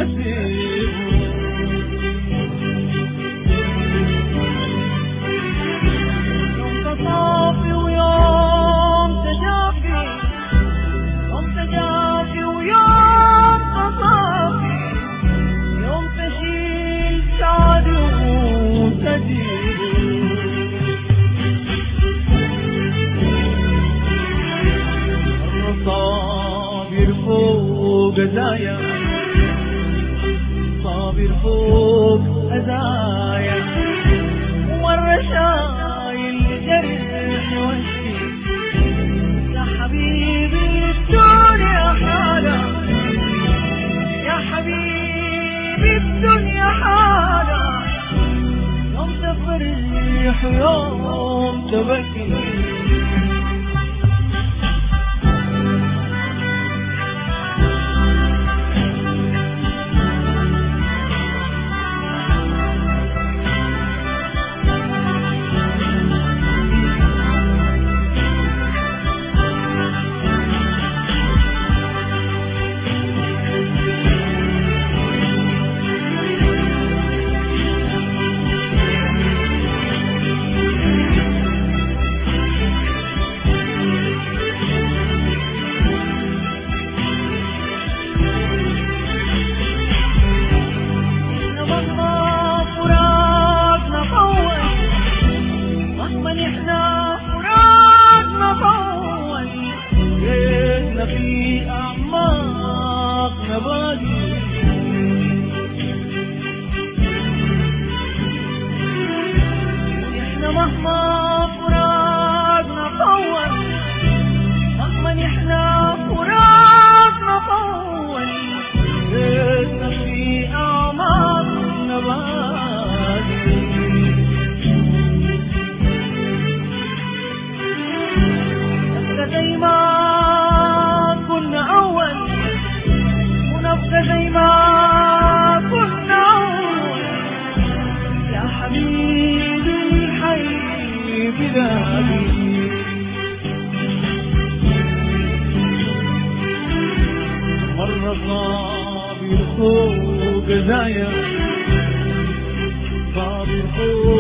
نسيبه. يوم تصافي ويوم تجافي، يوم تجافي ويوم تصافي، يوم تشيل سعدي وتجيبه. صابر فوق أذايا، صابر فوق أذايا، ومرة شايل جرح واشكي. يا حبيبي الدنيا حالة، يا حبيبي الدنيا حالة، يوم تفرح ويوم تبكي. في أعماقنا باقي، ونحن مهما فراقنا طول، مهما نحن فراقنا طول، بيتنا في أعماقنا باقي. نبقى زي ما كنا أول، ونبقى زي ما كنا أول، يا حبيبي الحي بلادي. مرة صابر فوق أذايا، صابر فوق